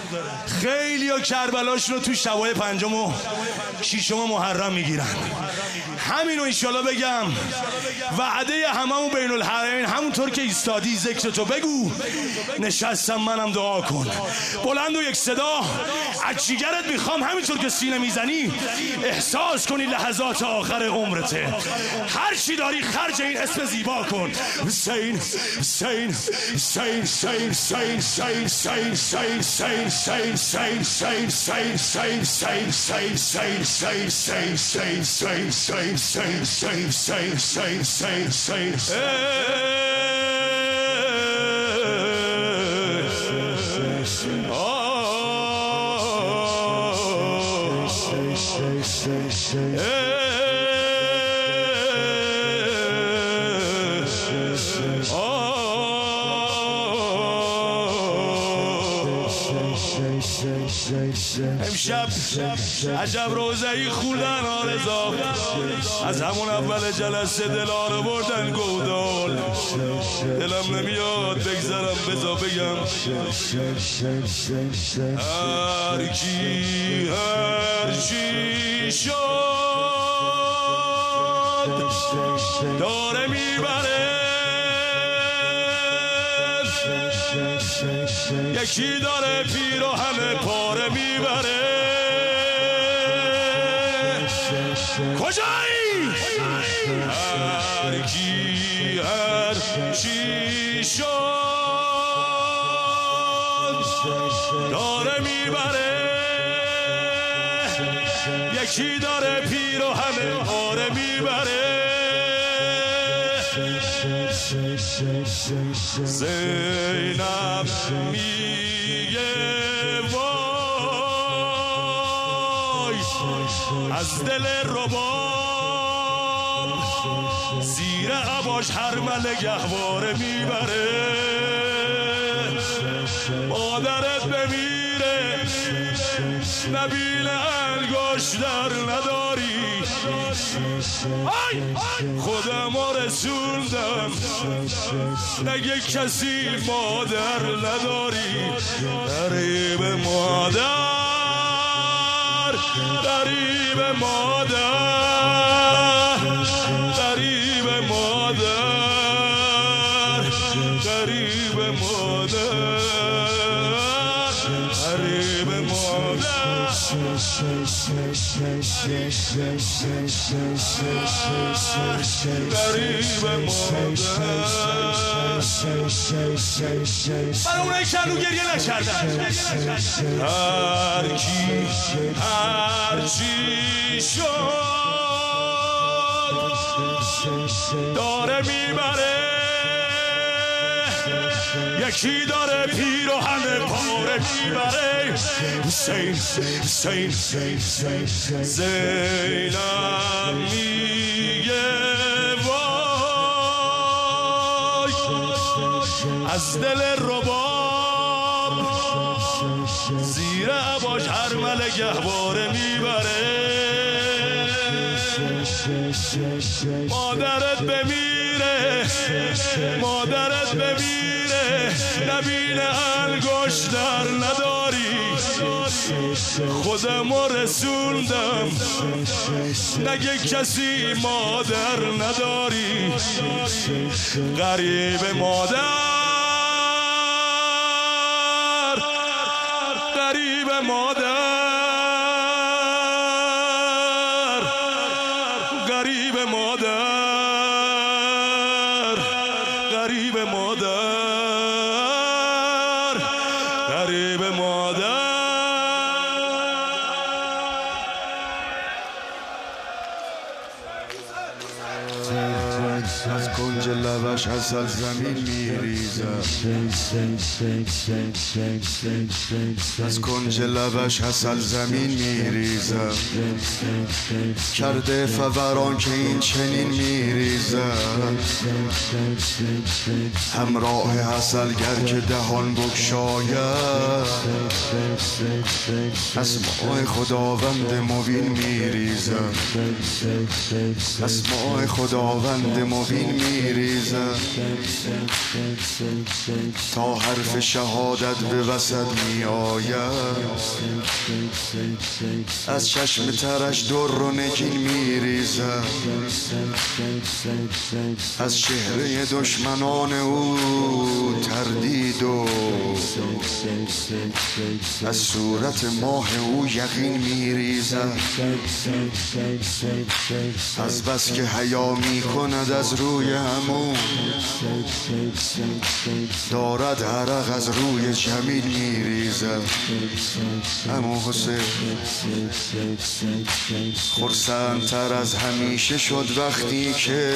خیلی ها کربلاشون رو تو شبای 5 و 6 محرم میگیرن. همینو انشالله بگم وعده هممون بین الحرمین، همونطور که ایستادی ذکر تو بگو، نشستم منم دعا کن بلند و یک صدا از جیگرت میخوام همینطور که سینه میزنی احساس کنی لحظات آخر عمرته. هر چی داری خرج این اسم زیبا کن. حسین حسین حسین حسین حسین حسین حسین حسین حسین حسین حسین حسین حسین امشب عجب روزه‌ای خوندن آرزا، از همون اول جلسه دلارو بردن گودال. دلم نمیاد بگذرم بزا بگم هر کی هر چی شد داره میبره، یکی داره پیر و همه پاره میبره. کجایی؟ هر کی هر چی شد داره میبره، یکی داره پیر و همه پاره میبره. زینب میگه وای از دل رباب، زیر عباش هر مل گهواره میبره. مادرت بمیره نبیل انگشتر نداری، خودم رسوندم نگه کسی مادر نداری. غریب مادر غریب مادر غریب مادر غریب مادر غریب مادر غریب مادر. برای اونایی که هنو گریه نکردن، هر کی هر چی شد داره میبره، یکی داره پیر و همه پاره میبره. حسین حسین زینب میگه وای از دل رباب، زیر عباش هر مل گهواره میبره. مادرت بمیره مادرت بمیره نبیل انگشتر نداری، خودم رسوندم نگه کسی مادر نداری. غریب مادر غریب مادر غریب مادر غریب مادر غریب مادر. از کنج لبش عسل زمین میریزد، از کنج لبش عسل زمین میریزد، کرده فوران که این چنین میریزد. همراه عسلگر که دهان بگشاید، اسماء خداوند مبین میریزد، اسماء خداوند مبین میریزد. میریزد تا حرف شهادت به وسط میآید از چشم ترش در و نگین میریزد از چهره دشمنان او تردید و از صورت ماه او یقین میریزد از بس که حیا میکند از روی همون دارد عرق از روی جمیل میریزد عمو حسین خرسندتر از همیشه شد وقتی که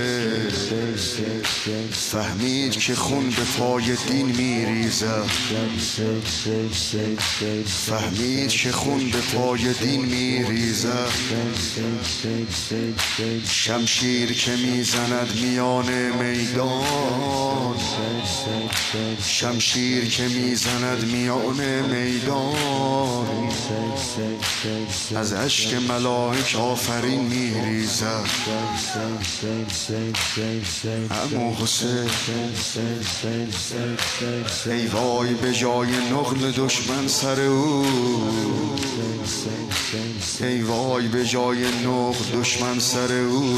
فهمید که خون به پای دین میریزد فهمید که خون به پای دین میریزد شمشیر که میزند میان میدان شمشیر که میزند میان میدان از اشک ملائک آفرین میریزد عمو حسین ای وای به جای نقل دشمن سر او ای وای به جای نقل دشمن سر او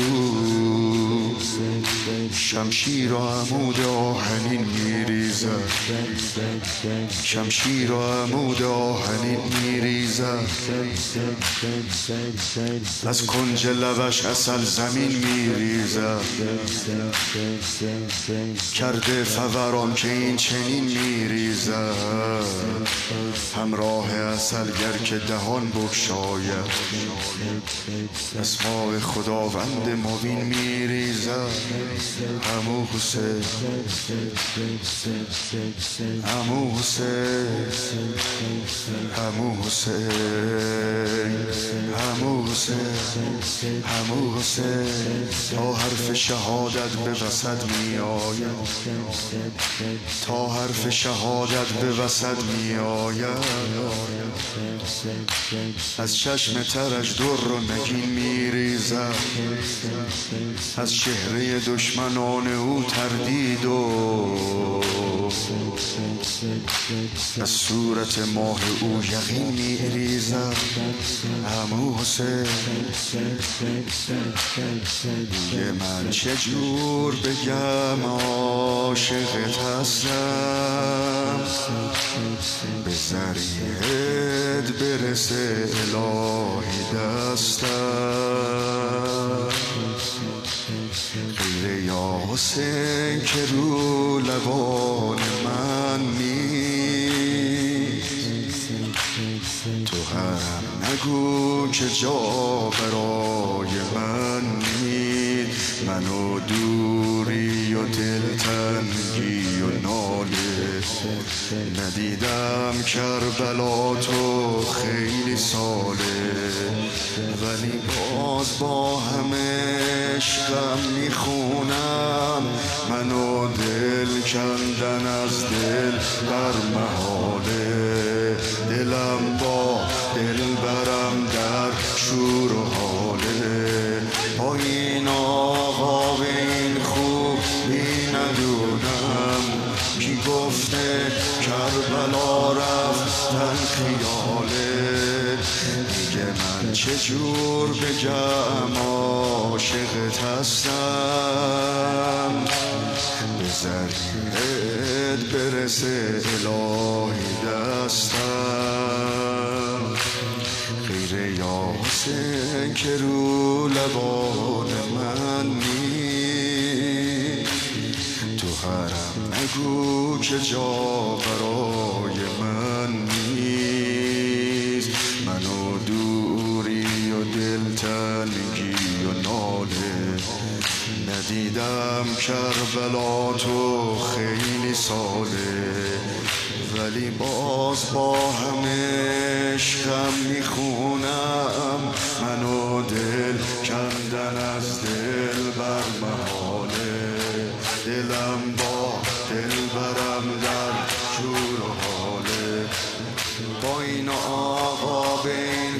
شمشیر و عمود آهنین میریزد شمشیر و عمود آهنین میریزد از کنج لبش عسل زمین میریزد کرده فوران که این چنین میریزد همراه عسلگر که دهان بگشاید اسماء خداوند مبین میریزد عمو حسین عمو حسین عمو حسین عمو حسین عمو حسین تا حرف شهادت به وسط میآید تا حرف شهادت به وسط میآید از چشم ترش در و نگین میریزد از چهره دشمنان او تردید و از صورت ماه او یقین میریزد عمو حسین دیگه من چجور بگم عاشقت هستم به ذریعت برسه الهی دستم غیر یا حسین که رو لبان من نیست تو هم نگو که جا برای من نیست منو دوری و دلتنگی و ناله ندیدم کربلا تو خیلی ساله ولی باز با همه عشقم میخونم منو دل کندن از دل بر محاله دلم با دل برم در شور و حاله با این آقا به این خوبی ندونم کی گفته کربلا رفتن خیاله دیگه من چجور بگم عاشقت هستم به ذریعت برسه الهی دستم غیر یا حسین که رو لبان من نیست تو حرم نگو که جا برای من نیست منو دوری و دلتنگی و ناله ندیدم کربلا تو خیلی ساله ولی باز با همه عشقم میخونم منو دل کندن از دل بر محاله دلم با دل برم در شور و حاله با این آقا به این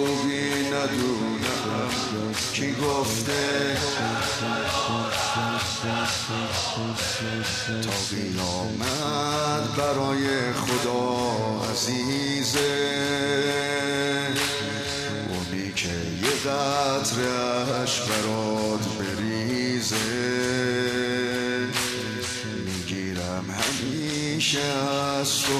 خوبی ندونم کی گفته تا قیامت برای خدا عزیزه، اونی که یه قطره‌اش برات بریزه. میگیرم همیشه از تو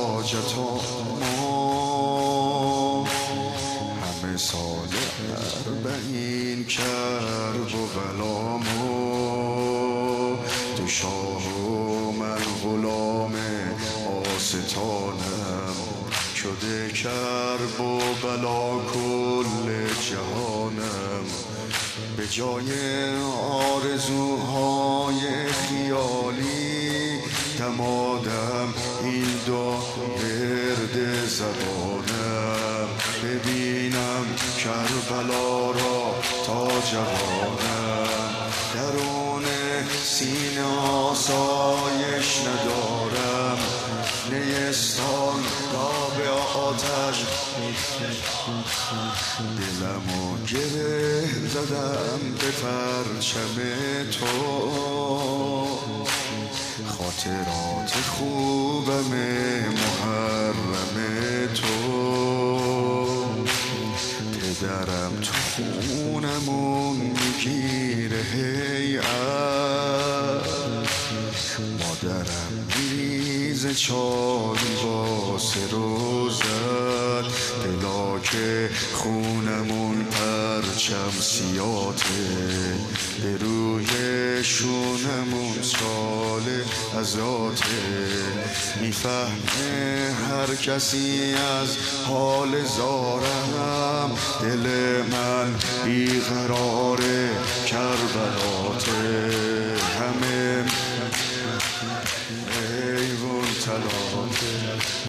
حاجتامو، همه سال 40 کرب و بلامو. تو شاه و من غلام آستانم، شده کرب و بلا کل جهانم. به جای آرزوهای خیالی دمادم این دو گرد زبانم. ببینم کربلا را تا جوانم، درون سینه آسایش ندارم. نیستان را به آتش دلمو گره زدم به پرچم تو. خاطرات خوبم محرم تو. پدرم تو خونمون میگیره هیئت، مادرم میز چای واسه روزد. دلا که خونمون پرچم سیاته، به روی شونمون سال ازاته. میفهمه هر کسی از حال زارم، دل من بیقرار کربلاته. همه ایوون تلاته.